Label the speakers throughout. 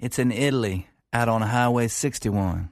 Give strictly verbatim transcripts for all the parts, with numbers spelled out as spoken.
Speaker 1: It's in Italy, out on Highway sixty-one.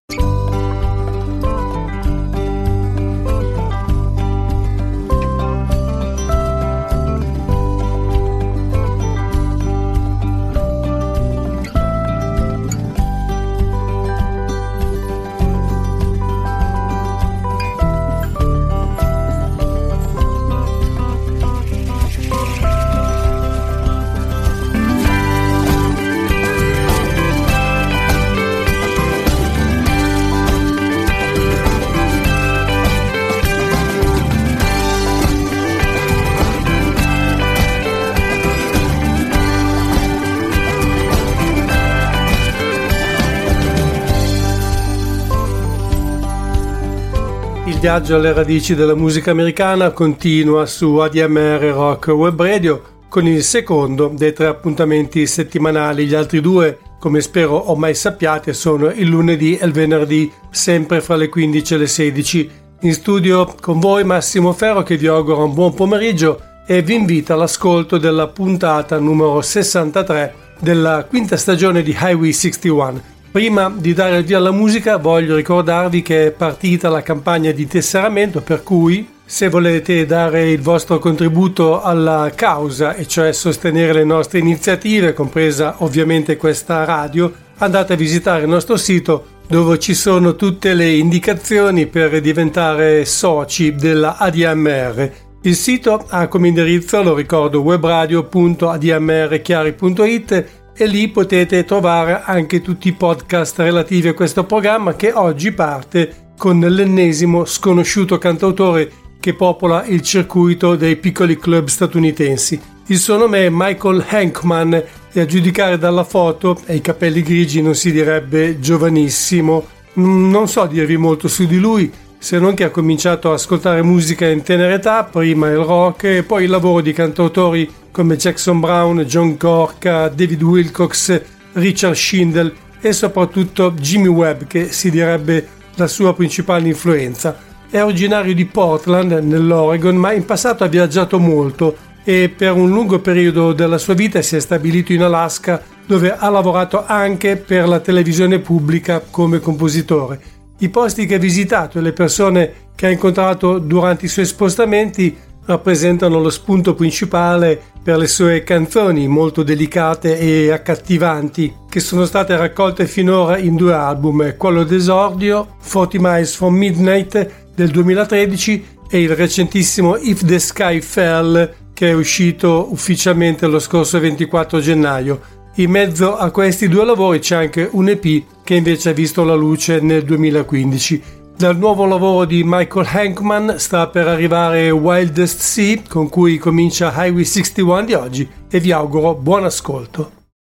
Speaker 2: Il viaggio alle radici della musica americana continua su A D M R Rock Web Radio con il secondo dei tre appuntamenti settimanali. Gli altri due, come spero ormai sappiate, sono il lunedì e il venerdì, sempre fra le quindici e le sedici. In studio con voi Massimo Ferro, che vi augura un buon pomeriggio e vi invita all'ascolto della puntata numero sessantatré della quinta stagione di Highway sessantuno. Prima di dare il via alla musica voglio ricordarvi che è partita la campagna di tesseramento, per cui se volete dare il vostro contributo alla causa, e cioè sostenere le nostre iniziative, compresa ovviamente questa radio, andate a visitare il nostro sito dove ci sono tutte le indicazioni per diventare soci della A D M R. Il sito ha come indirizzo, lo ricordo, webradio punto a d m r chiari punto i t, e lì potete trovare anche tutti i podcast relativi a questo programma, che oggi parte con l'ennesimo sconosciuto cantautore che popola il circuito dei piccoli club statunitensi. Il suo nome è Michael Hankman e a giudicare dalla foto e i capelli grigi non si direbbe giovanissimo. Non so dirvi molto su di lui, se non che ha cominciato a ascoltare musica in tenera età, prima il rock e poi il lavoro di cantautori come Jackson Brown, John Gorka, David Wilcox, Richard Schindel e soprattutto Jimmy Webb, che si direbbe la sua principale influenza. È originario di Portland, nell'Oregon, ma in passato ha viaggiato molto e per un lungo periodo della sua vita si è stabilito in Alaska, dove ha lavorato anche per la televisione pubblica come compositore. I posti che ha visitato e le persone che ha incontrato durante i suoi spostamenti rappresentano lo spunto principale per le sue canzoni molto delicate e accattivanti, che sono state raccolte finora in due album, quello d'esordio forty miles from Midnight del duemilatredici e il recentissimo If the Sky Fell, che è uscito ufficialmente lo scorso ventiquattro gennaio. In mezzo a questi due lavori c'è anche un E P che invece ha visto la luce nel duemilaquindici. Dal nuovo lavoro di Michael Hankman sta per arrivare Wildest Sea, con cui comincia Highway sessantuno di oggi, e vi auguro buon ascolto.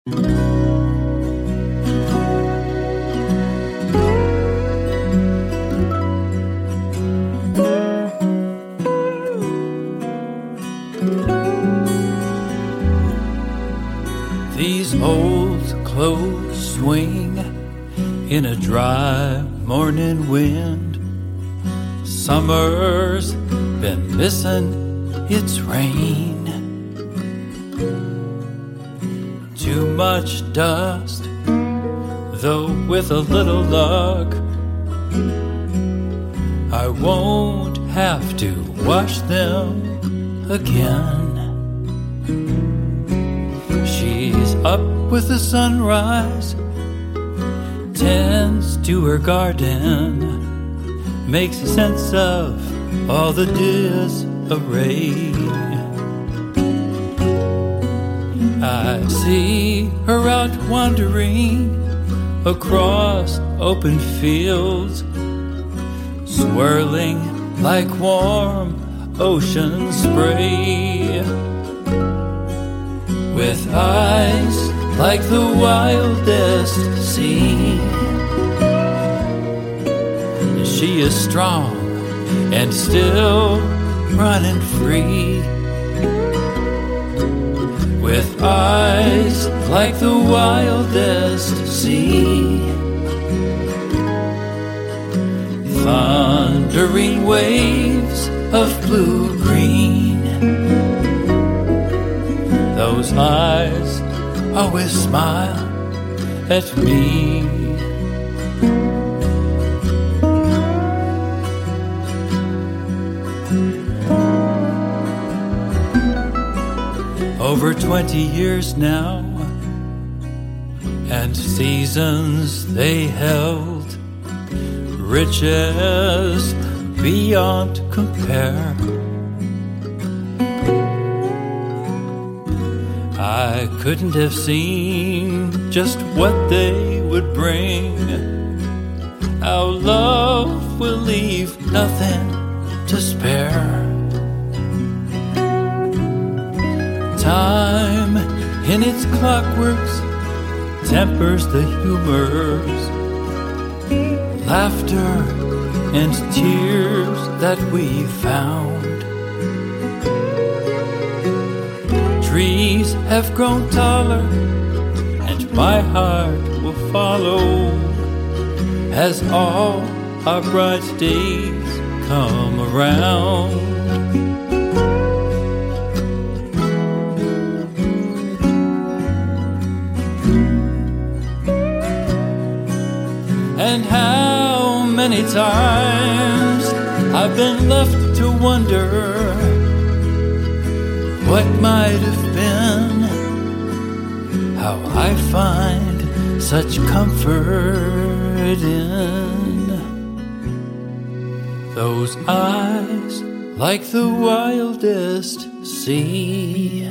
Speaker 3: These old clothes swing in a dry morning wind. Summer's been missing its rain. Too much dust, though with a little luck I won't have to wash them again. She's up with the sunrise, tends to her garden, makes sense of all the disarray. I see her out wandering across open fields, swirling like warm ocean spray, with eyes like the wildest sea. She is strong and still running free, with eyes like the wildest sea. Thundering waves of blue-green, those eyes always smile at me. Over twenty years now, and seasons they held, riches beyond compare. I couldn't have seen just what they would bring. Our love will leave nothing to spare. Time in its clockworks tempers the humors, laughter and tears that we found. Trees have grown taller, and my heart will follow as all our bright days come around. And how many times I've been left to wonder what might have been, how I find such comfort in those eyes like the wildest sea.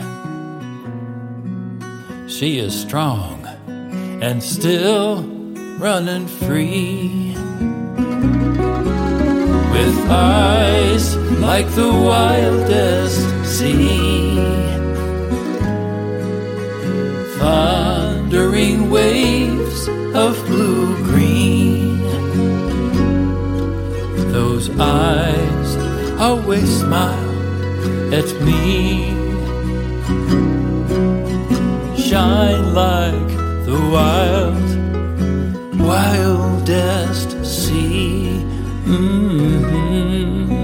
Speaker 3: She is strong and still running free, with eyes like the wildest sea, thundering waves of blue-green. Those eyes always smile at me, shine like the wild wildest sea. Mm-hmm.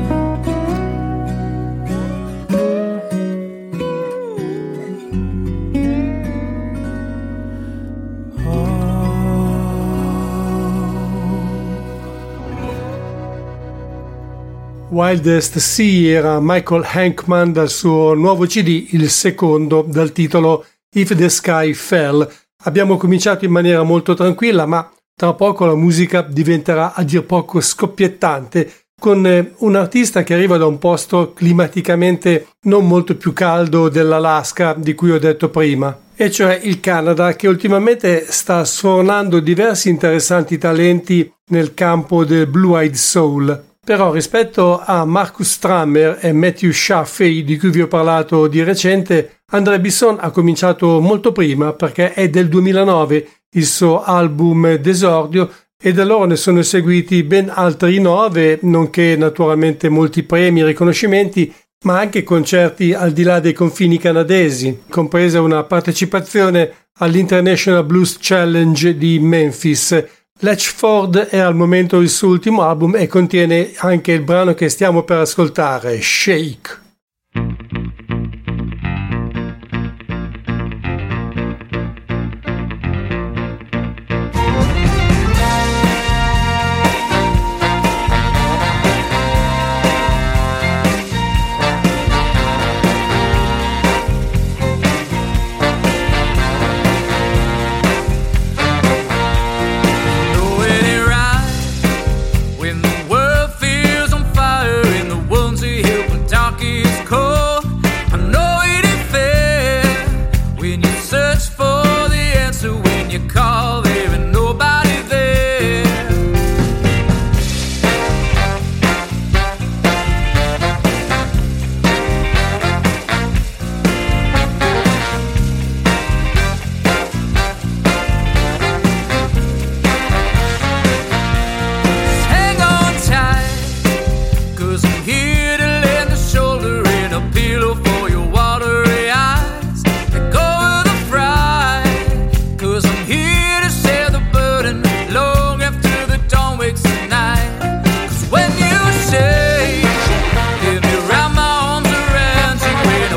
Speaker 2: Wildest Sea era Michael Hankman dal suo nuovo C D, il secondo, dal titolo If the Sky Fell. Abbiamo cominciato in maniera molto tranquilla, ma tra poco la musica diventerà a dir poco scoppiettante, con un artista che arriva da un posto climaticamente non molto più caldo dell'Alaska di cui ho detto prima, e cioè il Canada, che ultimamente sta sfornando diversi interessanti talenti nel campo del Blue Eyed Soul. Però rispetto a Marcus Strammer e Matthew Chaffee, di cui vi ho parlato di recente, André Bisson ha cominciato molto prima, perché è del duemilanove il suo album d'esordio, e da loro ne sono seguiti ben altri nove, nonché naturalmente molti premi e riconoscimenti, ma anche concerti al di là dei confini canadesi, compresa una partecipazione all'International Blues Challenge di Memphis. Latchford è al momento il suo ultimo album e contiene anche il brano che stiamo per ascoltare, Shake.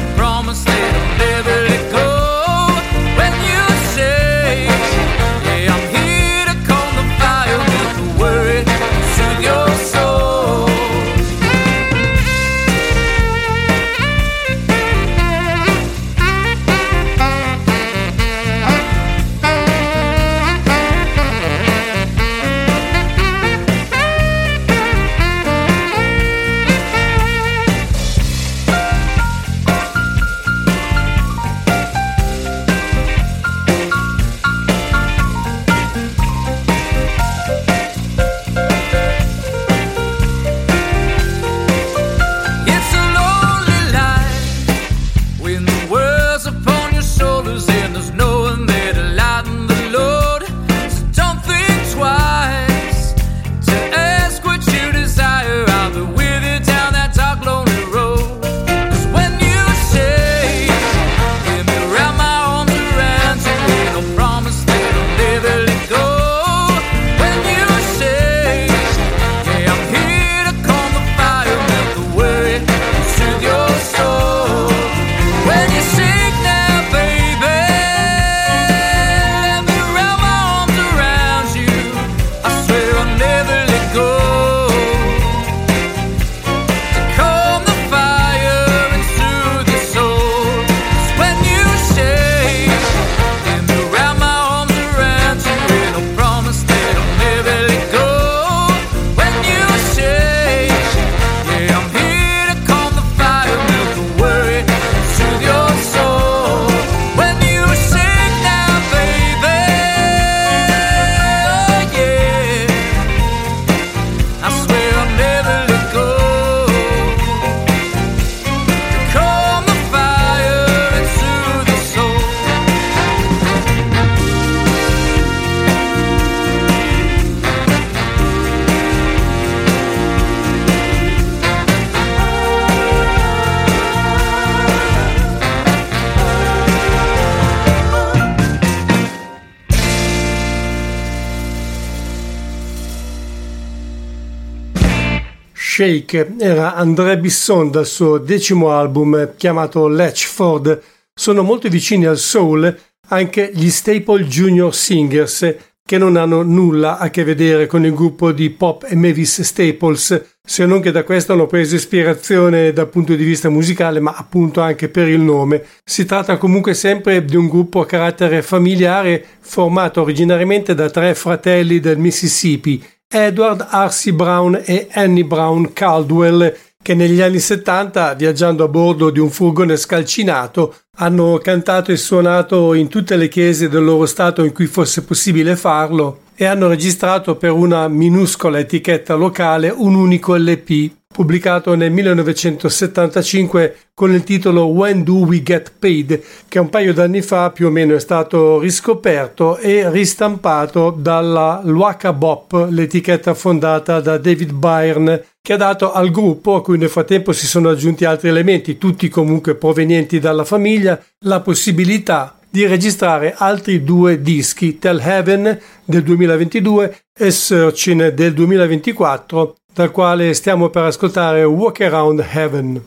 Speaker 4: Yeah.
Speaker 2: Shake era André Bisson dal suo decimo album chiamato Latchford. Sono molto vicini al soul anche gli Staple Junior Singers, che non hanno nulla a che vedere con il gruppo di Pop e Mavis Staples, se non che da questo hanno preso ispirazione dal punto di vista musicale, ma appunto anche per il nome. Si tratta comunque sempre di un gruppo a carattere familiare formato originariamente da tre fratelli del Mississippi, Edward R C Brown e Annie Brown Caldwell, che negli anni settanta, viaggiando a bordo di un furgone scalcinato, hanno cantato e suonato in tutte le chiese del loro stato in cui fosse possibile farlo e hanno registrato per una minuscola etichetta locale un unico L P pubblicato nel millenovecentosettantacinque con il titolo When Do We Get Paid, che un paio d'anni fa più o meno è stato riscoperto e ristampato dalla Luaka Bop, l'etichetta fondata da David Byrne, che ha dato al gruppo, a cui nel frattempo si sono aggiunti altri elementi, tutti comunque provenienti dalla famiglia, la possibilità di registrare altri due dischi, Tell Heaven del duemilaventidue e Searching del duemilaventiquattro, dal quale stiamo per ascoltare Walk Around Heaven.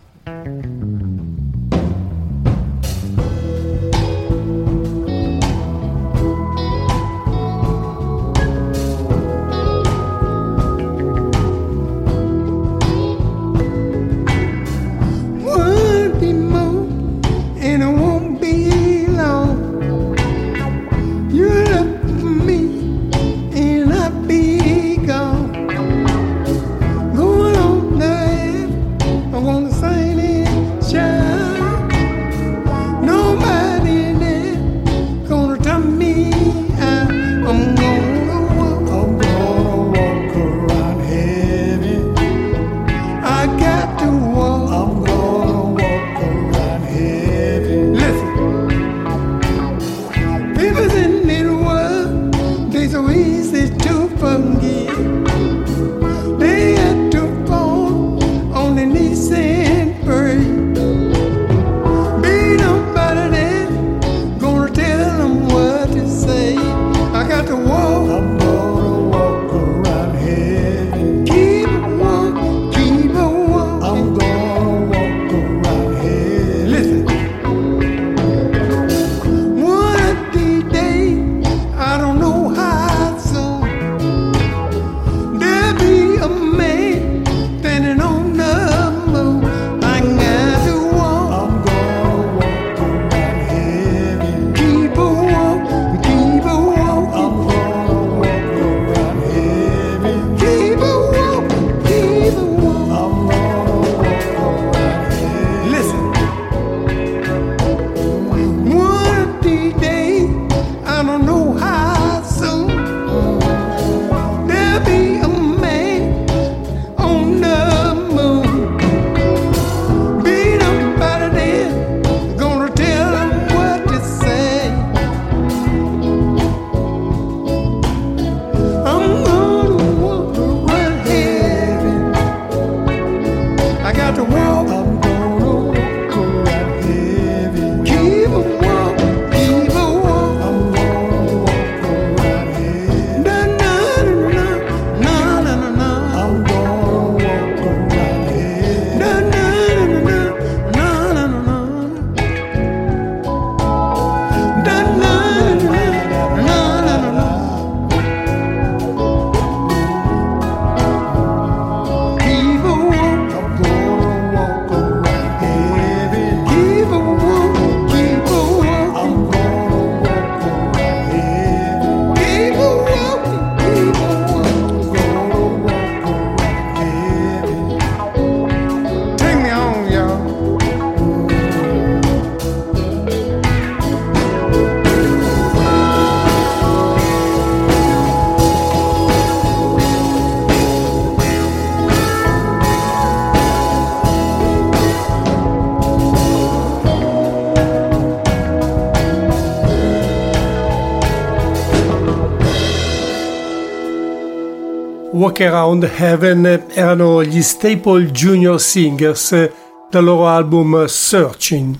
Speaker 2: Walk Around Heaven erano gli Staple Junior Singers dal loro album Searching.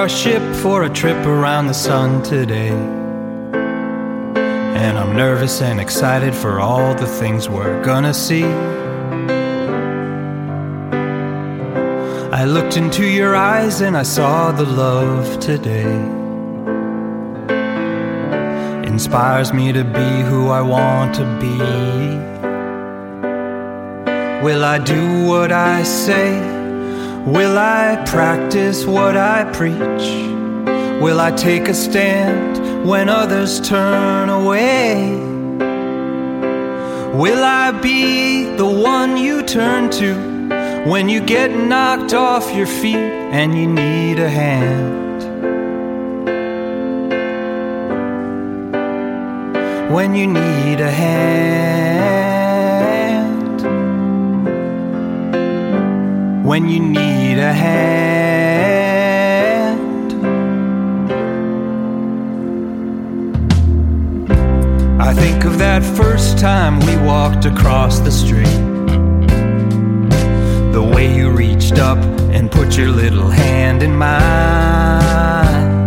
Speaker 3: our ship for a trip around the sun today. And I'm nervous and excited for all the things we're gonna see. I looked into your eyes and I saw the love today. Inspires me to be who I want to be. Will I do what I say? Will I practice what I preach? Will I take a stand when others turn away? Will I be the one you turn to when you get knocked off your feet and you need a hand? When you need a hand. When you need a hand. I think of that first time we walked across the street. The way you reached up and put your little hand in mine.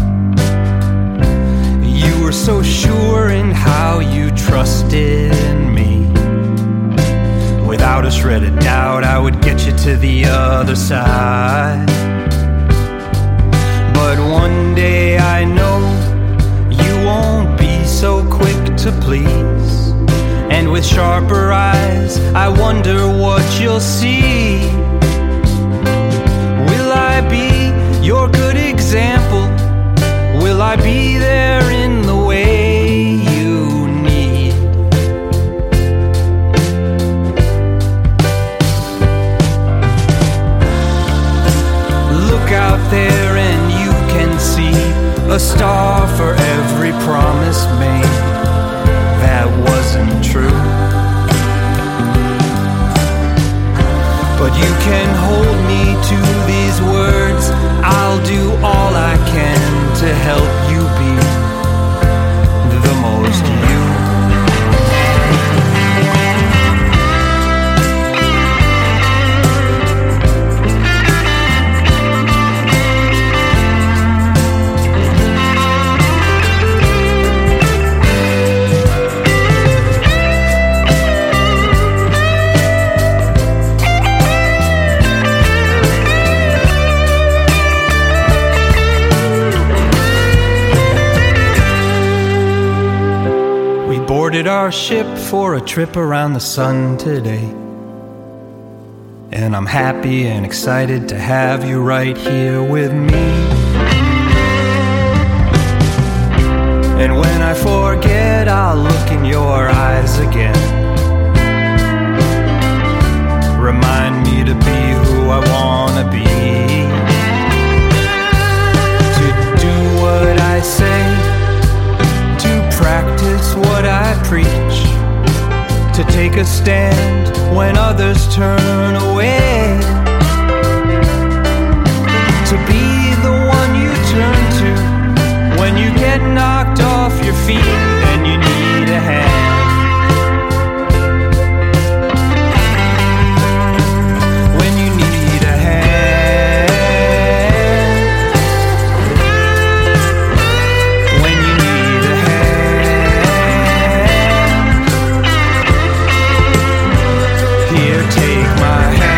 Speaker 3: You were so sure in how you trusted in me. Without a shred of doubt, I would get you to the other side. But one day I know you won't be so quick to please. And with sharper eyes, I wonder what you'll see. Will I be your good example? Will I be there in the way you need? Look out there and you can see a star for every promise made that wasn't true. But you can hold me to these words. I'll do all I can to help you be the most you. Boarded our ship for a trip around the sun today. And I'm happy and excited to have you right here with me. And when I forget, I'll look in your eyes again. Remind me to be who I wanna be. To do what I say, practice what I preach, to take a stand when others turn away, to be the one you turn to when you get knocked off your feet and you need a hand. When you need a hand. When you need a hand. Here, take my hand.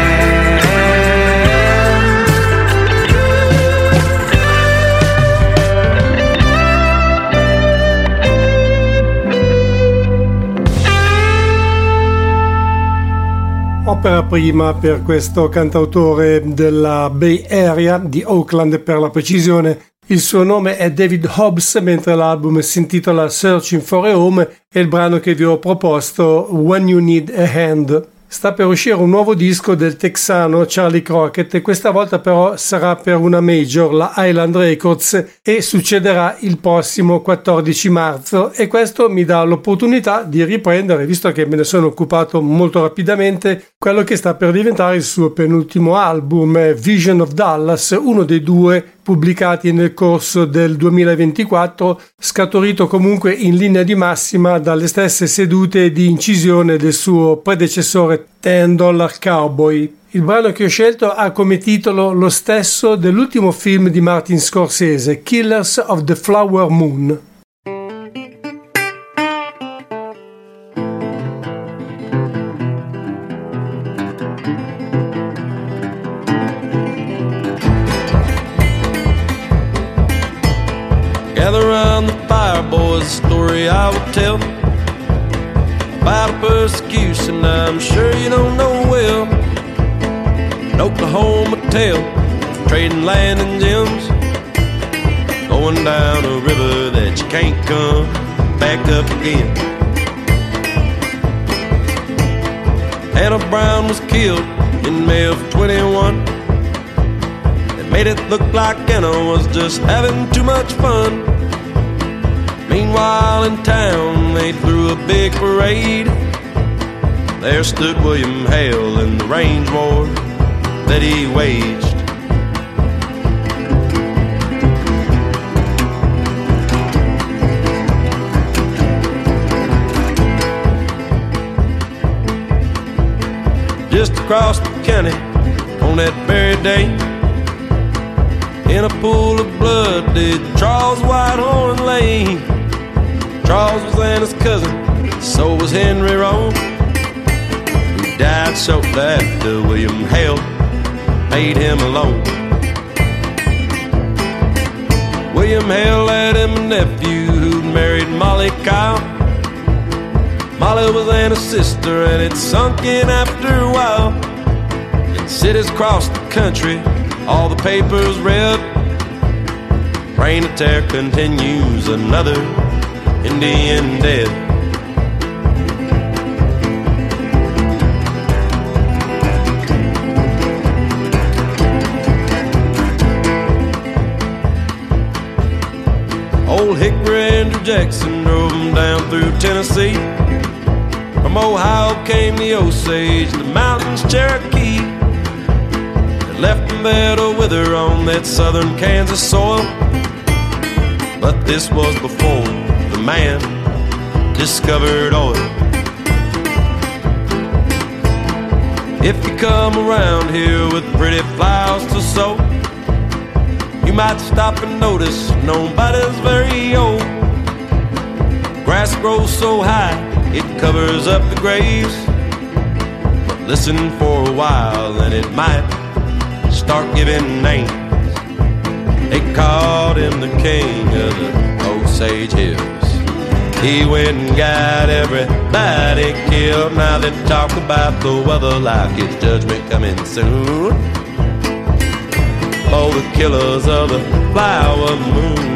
Speaker 2: Opera prima per questo cantautore della Bay Area, di Oakland per la precisione. Il suo nome è David Hobbs, mentre l'album si intitola Searching for a Home e il brano che vi ho proposto When You Need a Hand. Sta per uscire un nuovo disco del texano Charlie Crockett e questa volta però sarà per una major, la Island Records, e succederà il prossimo quattordici marzo, e questo mi dà l'opportunità di riprendere, visto che me ne sono occupato molto rapidamente, quello che sta per diventare il suo penultimo album, Vision of Dallas, uno dei due pubblicati nel corso del duemilaventiquattro, scaturito comunque in linea di massima dalle stesse sedute di incisione del suo predecessore Ten Dollar Cowboy. Il brano che ho scelto ha come titolo lo stesso dell'ultimo film di Martin Scorsese, Killers of the Flower Moon.
Speaker 4: Gather around the fire, boys, a story I will tell about a persecution I'm sure you don't know well. An Oklahoma tale, trading land and gems, going down a river that you can't come back up again. Hannah Brown was killed in May of twenty-one. They made it look like Anna was just having too much fun. Meanwhile in town they threw a big parade. There stood William Hale in the range war that he waged. Just across the county on that very day, in a pool of blood did Charles Whitehorn lay. Charles was Anna's cousin, so was Henry Rowe, who died shortly after William Hale made him alone. William Hale had him a nephew who'd married Molly Kyle. Molly was Anna's sister and it sunk in after a while. In cities across the country, all the papers read, Reign of Terror continues, another Indian dead. Old Hickory Andrew Jackson drove him down through Tennessee. From Ohio came the Osage, the mountains Cherokee. They left them there to wither on that southern Kansas soil. But this was before the man discovered oil. If you come around here with pretty flowers to sow, you might stop and notice nobody's very old. Grass grows so high it covers up the graves, but listen for a while and it might start giving names. They called him the king of the Osage Hills. He went and got everybody killed. Now they talk about the weather like it's judgment coming soon. Oh, the killers of the flower moon.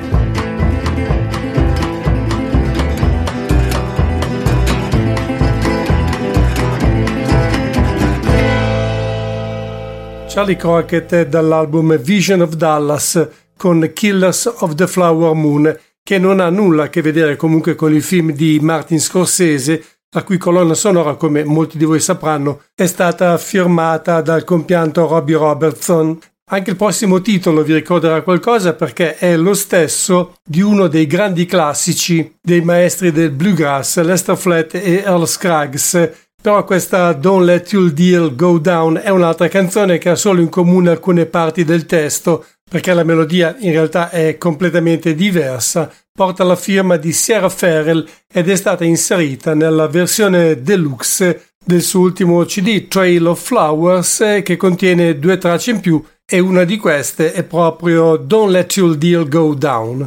Speaker 2: Charlie Crockett dall'album Vision of Dallas con Killers of the Flower Moon, che non ha nulla a che vedere comunque con il film di Martin Scorsese, la cui colonna sonora, come molti di voi sapranno, è stata firmata dal compianto Robbie Robertson. Anche il prossimo titolo vi ricorderà qualcosa perché è lo stesso di uno dei grandi classici dei maestri del bluegrass, Lester Flatt e Earl Scruggs. Però questa Don't Let Your Deal Go Down è un'altra canzone che ha solo in comune alcune parti del testo, perché la melodia in realtà è completamente diversa, porta la firma di Sierra Ferrell ed è stata inserita nella versione deluxe del suo ultimo C D, Trail of Flowers, che contiene due tracce in più e una di queste è proprio Don't Let Your Deal Go Down.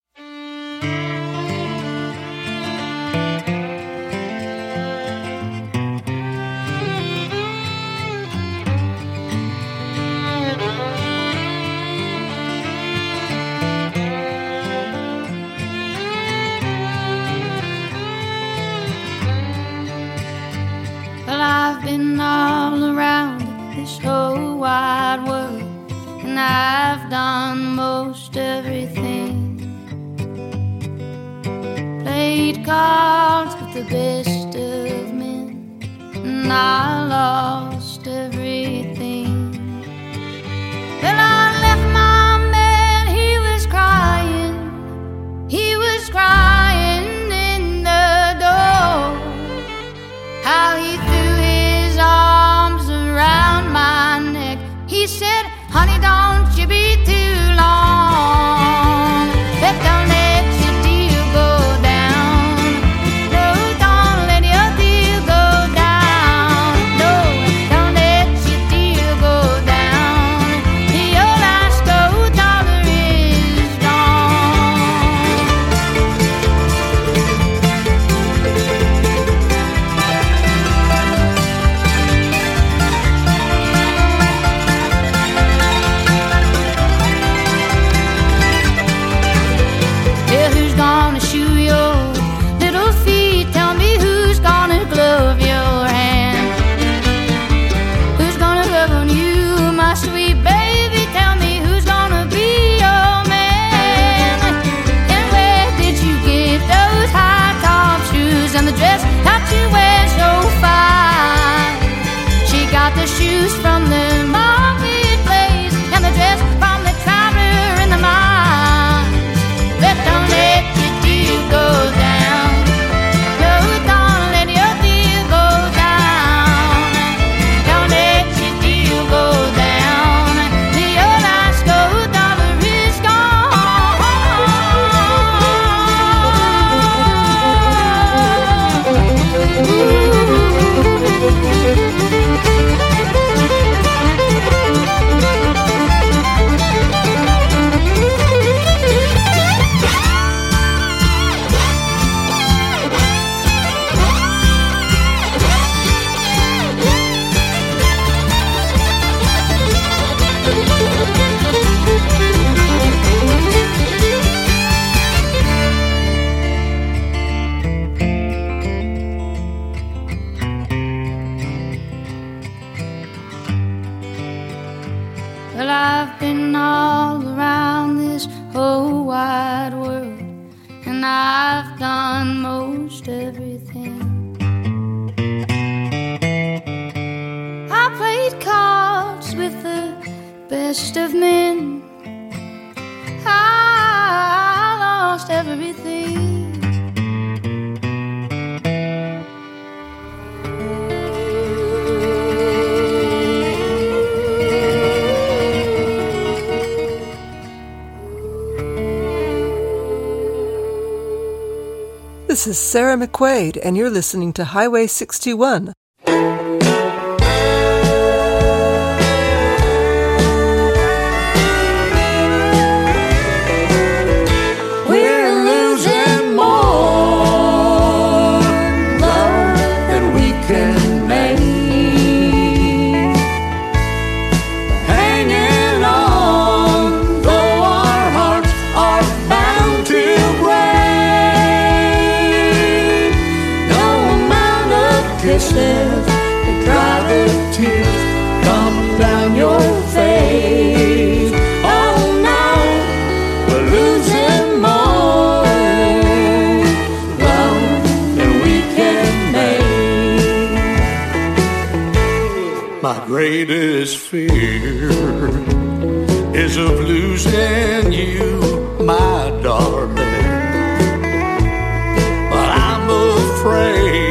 Speaker 5: Been all around this whole wide world, and I've done most everything. Played cards with the best of men, and I lost everything. Well, I left my man, he was crying, he was crying in the door. How he threw his arms around most everything. I played cards with the best of men. I lost everything.
Speaker 6: This is Sarah McQuaid, and you're listening to Highway sixty-one.
Speaker 7: We're losing more love than we can make. Hanging on, though our hearts are bound to kisses that dry the tears coming down your face. Oh no, we're losing more love than we can make. My greatest fear is of losing you, my darling. But I'm afraid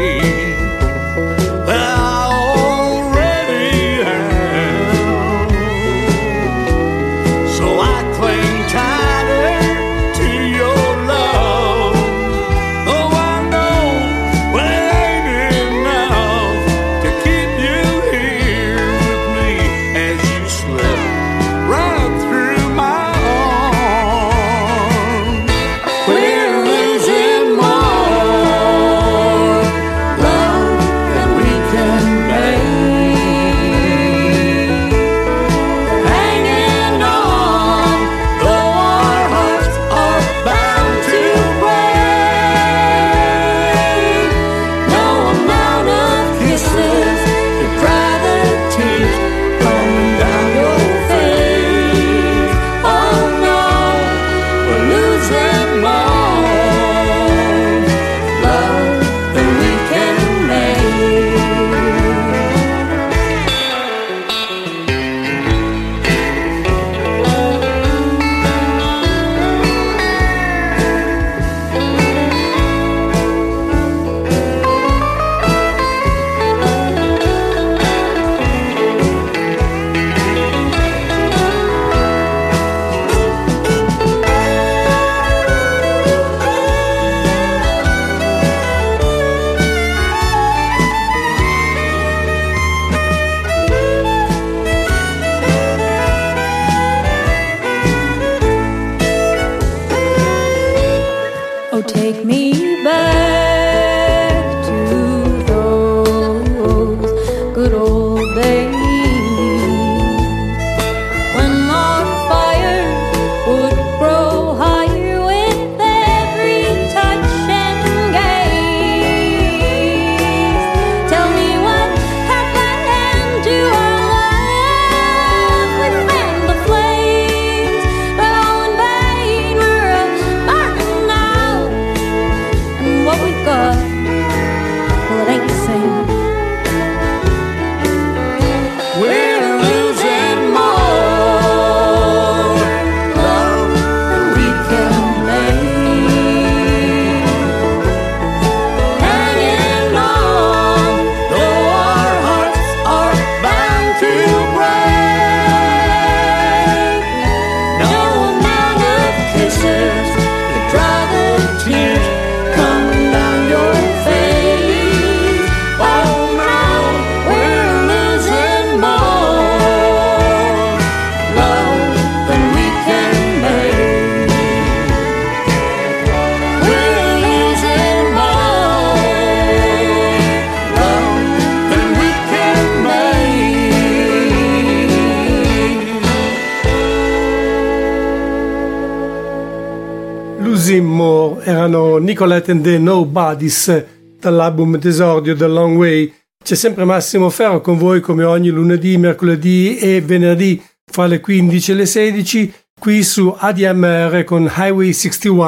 Speaker 2: Losing More erano Nicolette and the Nobodies dall'album d'esordio The Long Way. C'è sempre Massimo Ferro con voi come ogni lunedì, mercoledì e venerdì fra le quindici e le sedici qui su A D M R con Highway sessantuno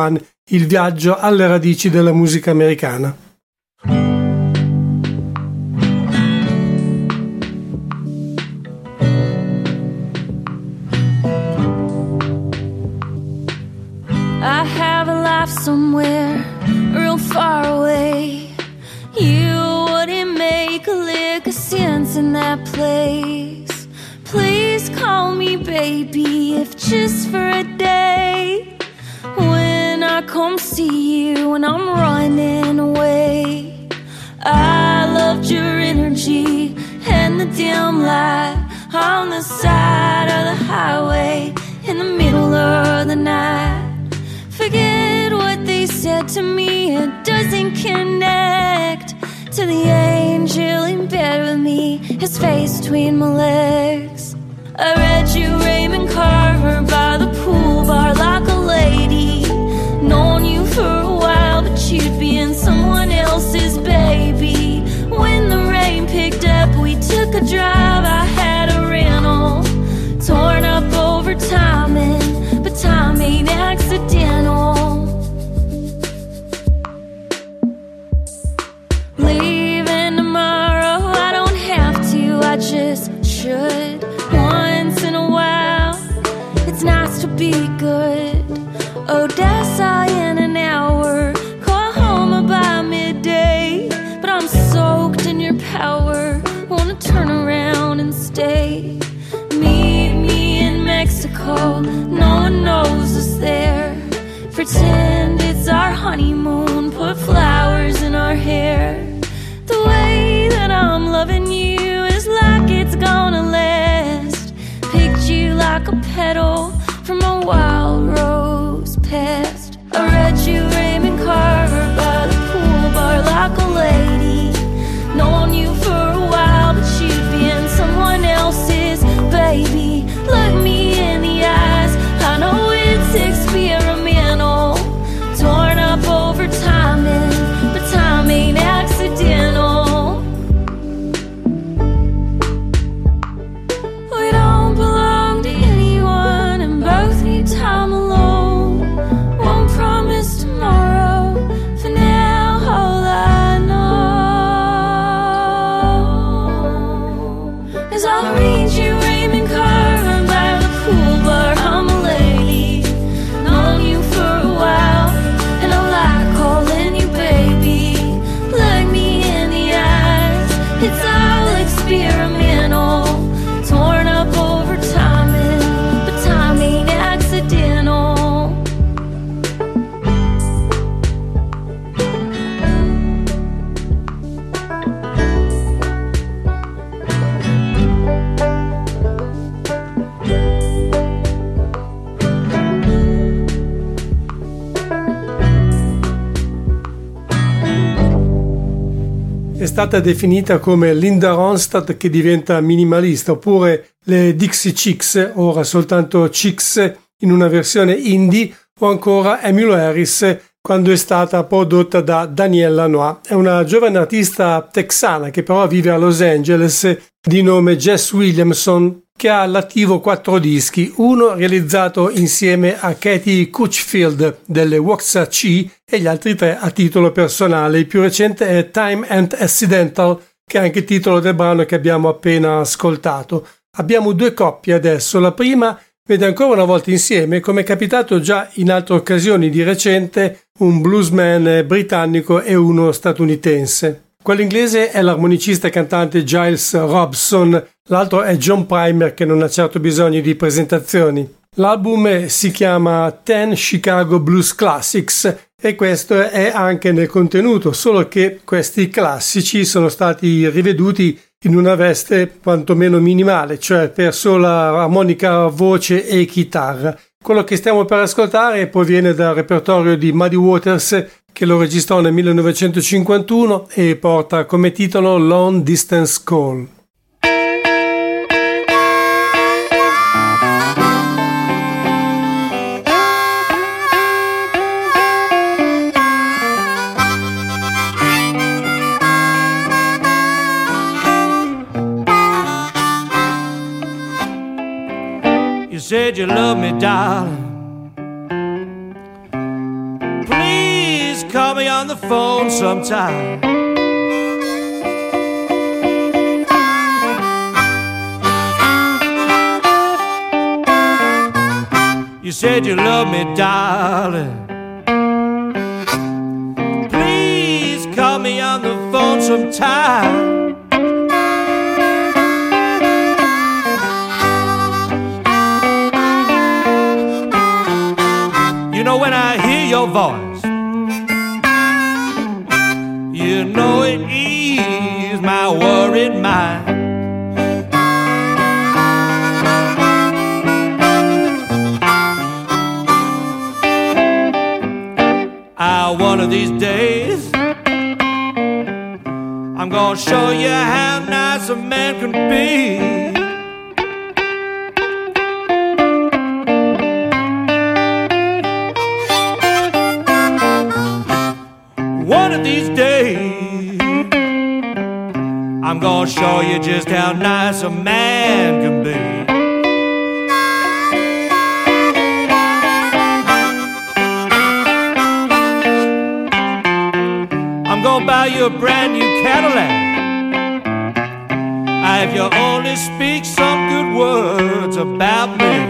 Speaker 2: il viaggio alle radici della musica americana.
Speaker 5: I have a life somewhere real far away. You wouldn't make a lick of sense in that place. Please call me baby, if just for a day. When I come see you when I'm running away. I loved your energy and the dim light on the side of the highway in the middle of the night. Forget what they said to me, it doesn't connect to the angel in bed with me, his face between my legs. I read you Raymond Carver by the pool bar like a lady. Known you for a while, but you'd be in someone else's baby. When the rain picked up, we took a drive, I had a rental. Torn up over timing, but time ain't accidental. Leaving tomorrow, I don't have to, I just should. Once in a while, it's nice to be good. Odessa in an hour, call home about midday. But I'm soaked in your power, wanna turn around and stay. Meet me in Mexico, no one knows us there. Pretend it's our honeymoon, put flowers in our hair. The way that I'm loving you is like it's gonna last. Picked you like a petal from a wild rose past. I read you Raymond Carver by the pool bar like a lady. Known you for a while, but you'd be in someone else's baby. Look me in the eyes, I know it's experimental. Torn up over timing, but time ain't accidental. We don't belong to anyone and both need time alone. Won't promise tomorrow, for now all I know is I'll read you Raymond Carver by the pool bar, I'm a lady. Known you for a while, and I like calling you baby. Look me in the eyes, it's all experimental. Torn up over timing, but time ain't accidental.
Speaker 2: È stata definita come Linda Ronstadt che diventa minimalista, oppure le Dixie Chicks, ora soltanto Chicks in una versione indie, o ancora Emmylou Harris quando è stata prodotta da Danielle Lanois. È una giovane artista texana che però vive a Los Angeles di nome Jess Williamson, che ha all'attivo quattro dischi, uno realizzato insieme a Katie Cutchfield delle Waxahachie e gli altri tre a titolo personale. Il più recente è Time and Accidental, che è anche il titolo del brano che abbiamo appena ascoltato. Abbiamo due coppie adesso, la prima vede ancora una volta insieme, come è capitato già in altre occasioni di recente, un bluesman britannico e uno statunitense. Quello inglese è l'armonicista e cantante Giles Robson, l'altro è John Primer, che non ha certo bisogno di presentazioni. L'album si chiama Ten Chicago Blues Classics e questo è anche nel contenuto, solo che questi classici sono stati riveduti in una veste quantomeno minimale, cioè per sola armonica, voce e chitarra. Quello che stiamo per ascoltare proviene dal repertorio di Muddy Waters, che lo registrò nel millenovecentocinquantuno e porta come titolo Long Distance Call.
Speaker 3: You said you love me, darling. on the phone sometime. You said you love me, darling. Please call me on the phone sometime. You know when I hear your voice, you know it eases my worried mind. Ah, one of these days I'm gonna show you how nice a man can be. One of these days I'm gonna show you just how nice a man can be. I'm gonna buy you a brand new Cadillac if you only speak some good words about me.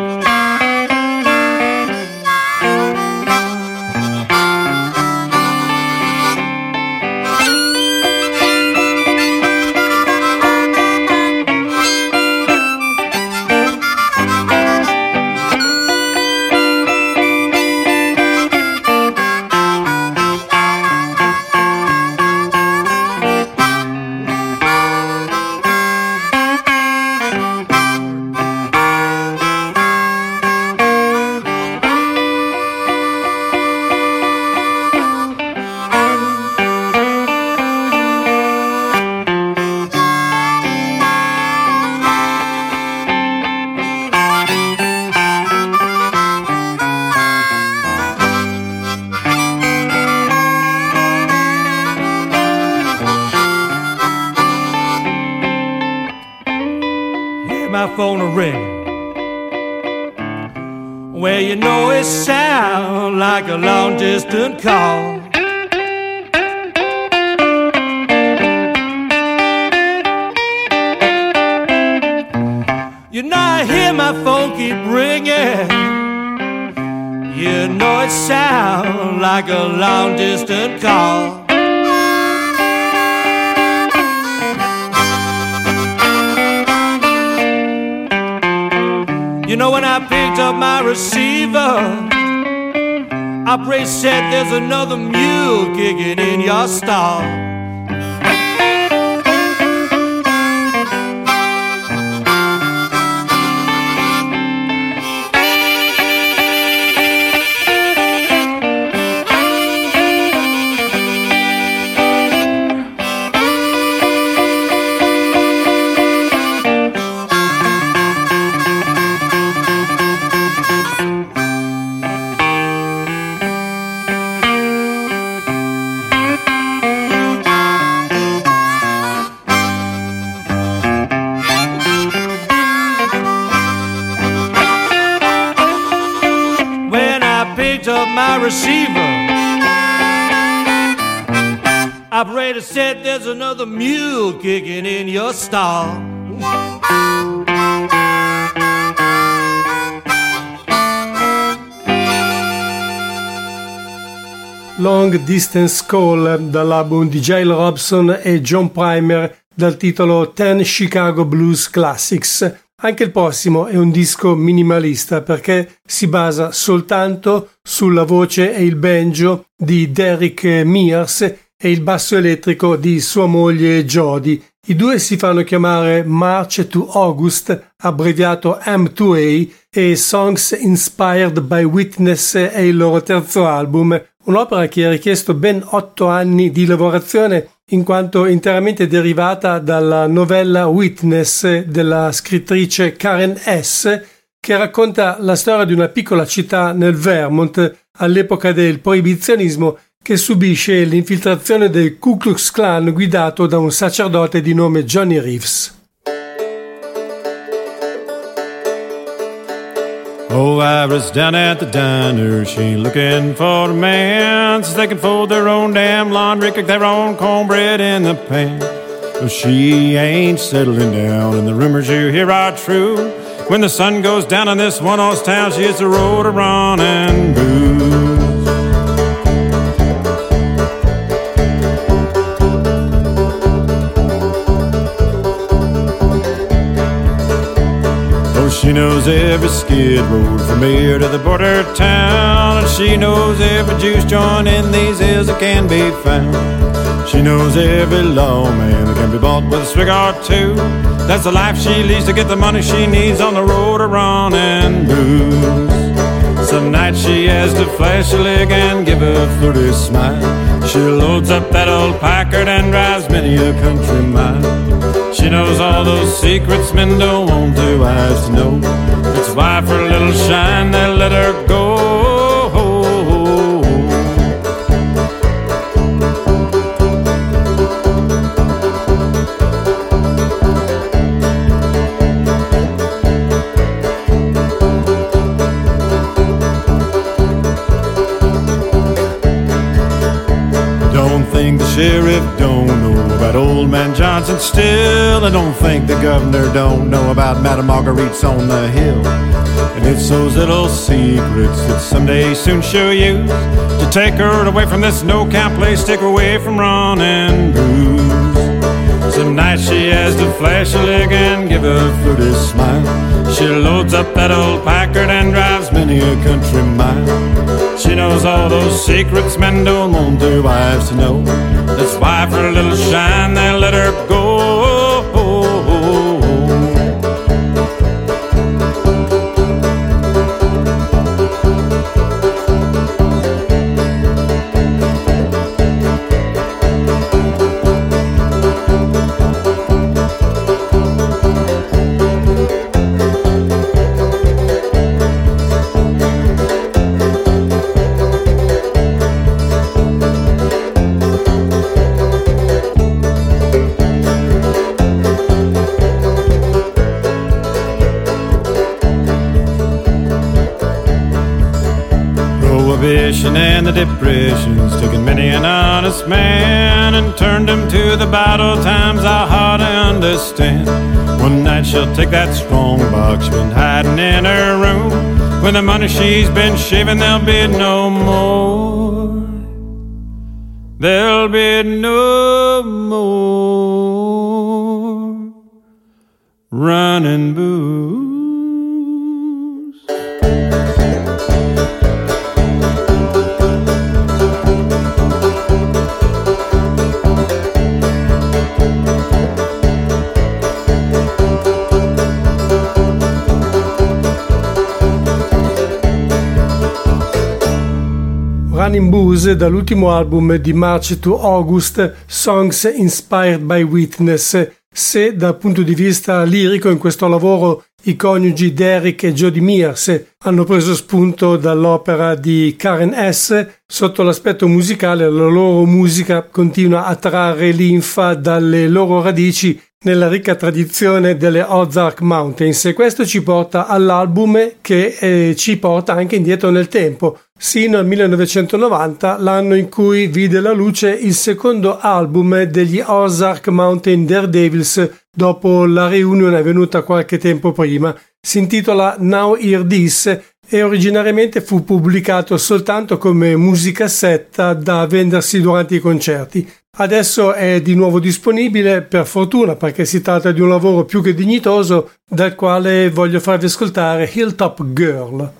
Speaker 3: My phone a ring, where you know it sound like a long distance call. You know I hear my phone keep ringing, you know it sound like a long distance call. You know when I picked up my receiver, operator said there's another mule kicking in your stall. My receiver, operator said there's another mule kicking in your stall.
Speaker 2: Long Distance Call dall'album di Jail Robson e John Primer dal titolo ten Chicago Blues Classics. Anche il prossimo è un disco minimalista perché si basa soltanto sulla voce e il banjo di Derek Mears e il basso elettrico di sua moglie Jody. I due si fanno chiamare March to August, abbreviato M due A, e Songs Inspired by Witness è il loro terzo album, un'opera che ha richiesto ben otto anni di lavorazione in quanto interamente derivata dalla novella Witness della scrittrice Karen S., che racconta la storia di una piccola città nel Vermont all'epoca del proibizionismo che subisce l'infiltrazione del Ku Klux Klan guidato da un sacerdote di nome Johnny Reeves.
Speaker 8: Oh, Iris down at the diner, she ain't looking for a man, so they can fold their own damn laundry, cook their own cornbread in the pan. Well, she ain't settling down, and the rumors you hear are true. When the sun goes down in this one-horse town, she hits the road to run and booze. She knows every skid road from here to the border town, and she knows every juice joint in these hills that can be found. She knows every lawman that can be bought with a swig or two. That's the life she leads to get the money she needs on the road to run and booze. Some nights she has to flash a leg and give a flirty smile. She loads up that old Packard and drives many a country mile. She knows all those secrets men don't want their wives to know. That's why for a little shine they let her go. Don't think the sheriff don't know about Old Man Johnson still. I don't think the governor don't know about Madame Marguerite's on the hill. And it's those little secrets that someday soon she'll use to take her away from this no-count place, take her away from Ron and Booze. Some nights she has to flash a leg and give a fruity smile. She loads up that old Packard and drives many a country mile. She knows all those secrets men don't want their wives to know. That's why for a little shine they let her go. And the depression's taken many an honest man and turned him to the battle times are hard to understand. One night she'll take that strong box she's been hiding in her room. When the money she's been shaving there'll be no more. There'll be no more running booze.
Speaker 2: Running Booze dall'ultimo album di March to August, Songs Inspired by Witness. Se dal punto di vista lirico in questo lavoro i coniugi Derek e Jody Mears hanno preso spunto dall'opera di Karen Hess, sotto l'aspetto musicale la loro musica continua a trarre linfa dalle loro radici nella ricca tradizione delle Ozark Mountains, e questo ci porta all'album che eh, ci porta anche indietro nel tempo, sino al millenovecentonovanta, l'anno in cui vide la luce il secondo album degli Ozark Mountain Daredevils dopo la riunione avvenuta qualche tempo prima. Si intitola Now Hear This e originariamente fu pubblicato soltanto come musicassetta da vendersi durante i concerti. Adesso è di nuovo disponibile, per fortuna, perché si tratta di un lavoro più che dignitoso, dal quale voglio farvi ascoltare Hilltop Girl.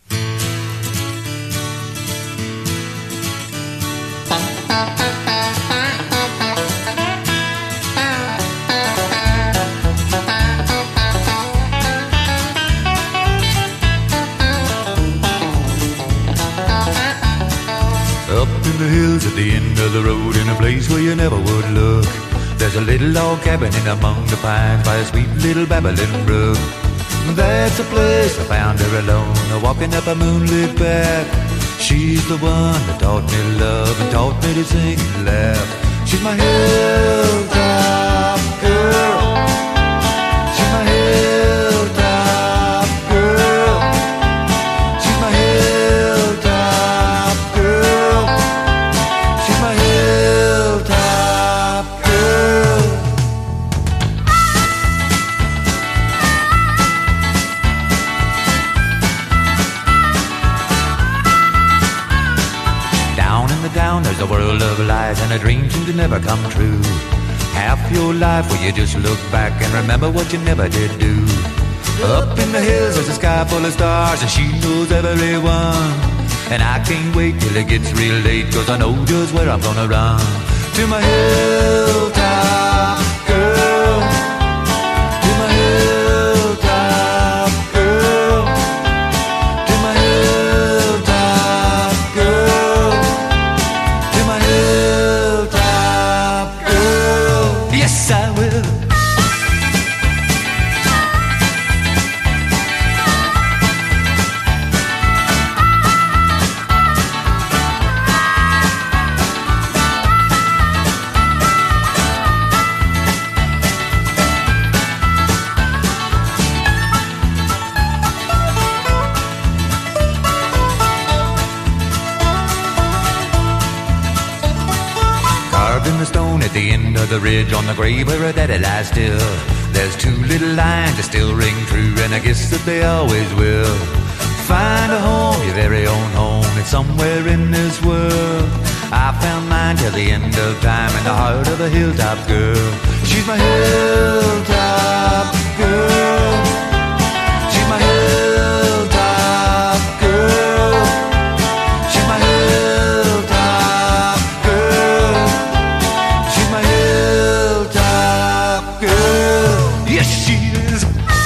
Speaker 9: In the hills at the end of the road, in a place where you never would look, there's a little log cabin in among the pines by a sweet little babbling brook. That's a place I found her alone, walking up a moonlit path. She's the one that taught me love and taught me to sing and laugh. She's my hilltop girl. She's my hilltop girl. never come true. Half your life where you just look back and remember what you never did do. Up in the hills there's a sky full of stars and she knows everyone. And I can't wait till it gets real late, cause I know just where I'm gonna run. To my hilltop girl, to my hilltop girl, to my hilltop girl, to my hilltop girl. Yes, I will. In the stone at the end of the ridge on the grave where her daddy lies still, there's two little lines that still ring true, and I guess that they always will. Find a home, your very own home, it's somewhere in this world. I found mine till the end of time in the heart of a hilltop girl. She's my hilltop girl. She's my hilltop girl. She's my hilltop girl. She's my hilltop girl. Yes, she is.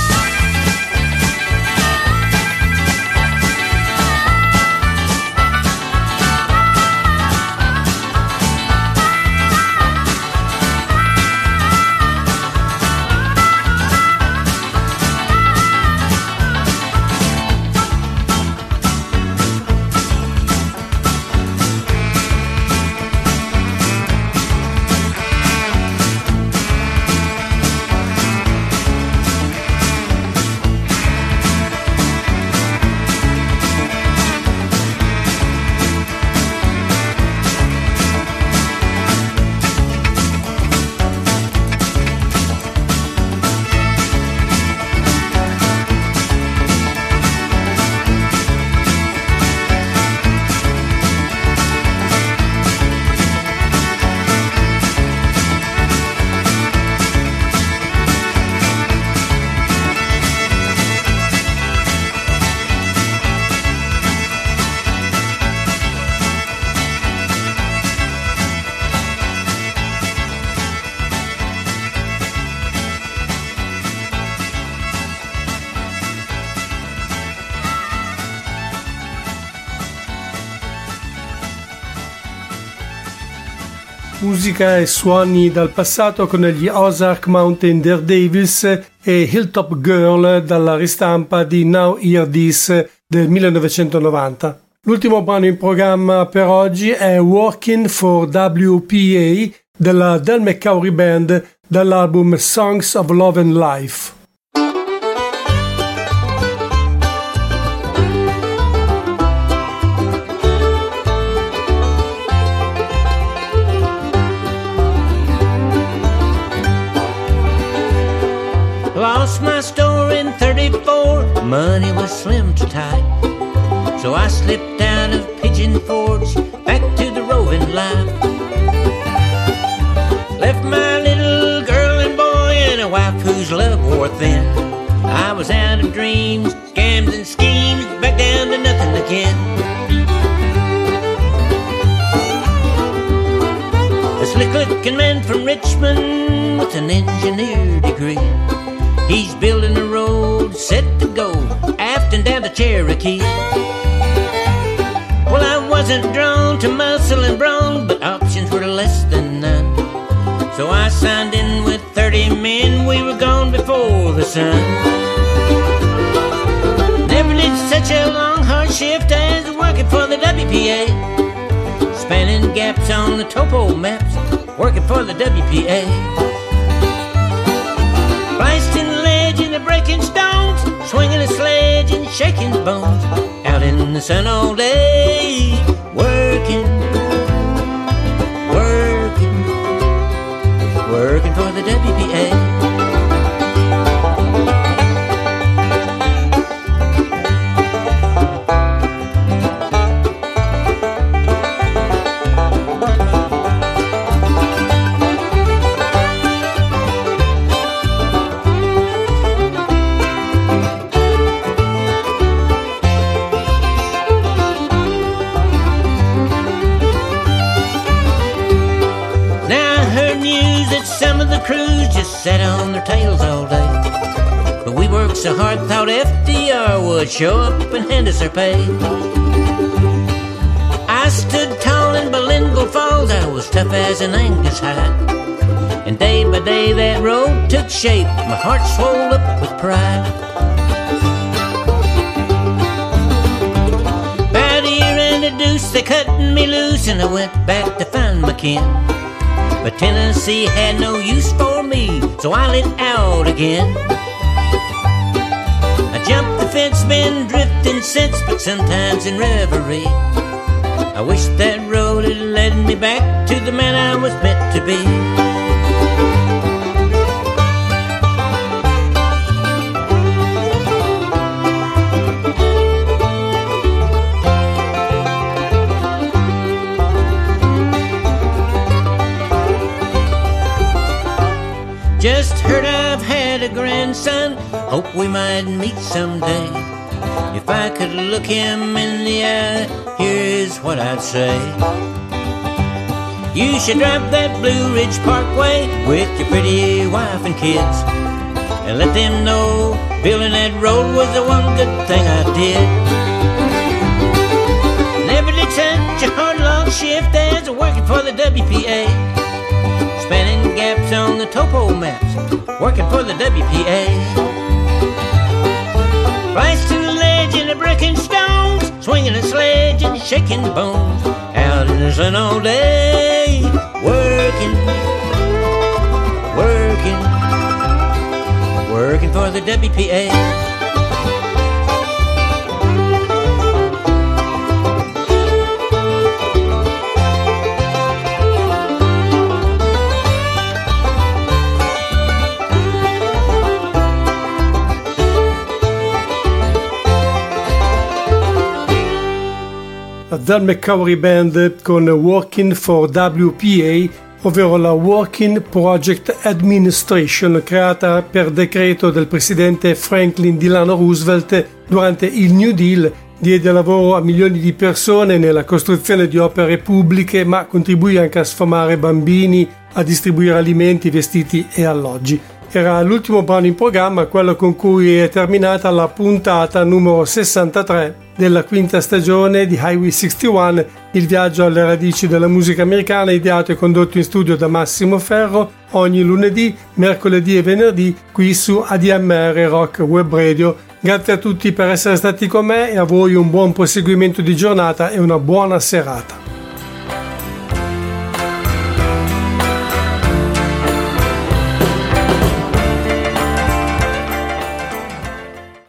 Speaker 2: Musica e suoni dal passato con gli Ozark Mountain Daredevils e Hilltop Girl dalla ristampa di Now Hear This del millenovecentonovanta. L'ultimo brano in programma per oggi è Working for W P A della Del McCoury Band dall'album Songs of Love and Life.
Speaker 10: Lost my store in thirty-four, money was slim to tight. So I slipped out of Pigeon Forge, back to the roving life. Left my little girl and boy and a wife whose love wore thin. I was out of dreams, scams and schemes, back down to nothing again. A slick-looking man from Richmond with an engineer degree. He's building a road set to go Afton down to Cherokee. Well, I wasn't drawn to muscle and brawn, but options were less than none. So I signed in with thirty men, we were gone before the sun. Never did such a long, hard shift as working for the W P A. Spanning gaps on the topo maps, working for the W P A. Blasting ledge and breaking stones, swinging a sledge and shaking bones. Out in the sun all day, working, working, working for the W P A. news that some of the crews just sat on their tails all day. But we worked so hard, thought F D R would show up and hand us our pay. I stood tall in Bilingual Falls, I was tough as an Angus hide. And day by day that road took shape, my heart swelled up with pride. About a year and a deuce, they cut me loose, and I went back to find my kin. But Tennessee had no use for me, so I lit out again. I jumped the fence, been drifting since, but sometimes in reverie I wish that road had led me back to the man I was meant to be. Just heard I've had a grandson, hope we might meet someday. If I could look him in the eye, here's what I'd say. You should drive that Blue Ridge Parkway with your pretty wife and kids, and let them know building that road was the one good thing I did. Never did such a hard long shift as working for the W P A. Spanning gaps on the topo maps, working for the W P A. Rise to the ledge in the brick and stones, swinging a sledge and shaking the bones. Out in the sun all day, working, working, working for the W P A.
Speaker 2: Dal McCoury Band con Working for W P A, ovvero la Working Project Administration, creata per decreto del presidente Franklin Delano Roosevelt durante il New Deal. Diede lavoro a milioni di persone nella costruzione di opere pubbliche, ma contribuì anche a sfamare bambini, a distribuire alimenti, vestiti e alloggi. Era l'ultimo brano in programma, quello con cui è terminata la puntata numero sessantatré della quinta stagione di Highway sessantuno, il viaggio alle radici della musica americana, ideato e condotto in studio da Massimo Ferro ogni lunedì, mercoledì e venerdì qui su A D M R Rock Web Radio. Grazie a tutti per essere stati con me e a voi un buon proseguimento di giornata e una buona serata.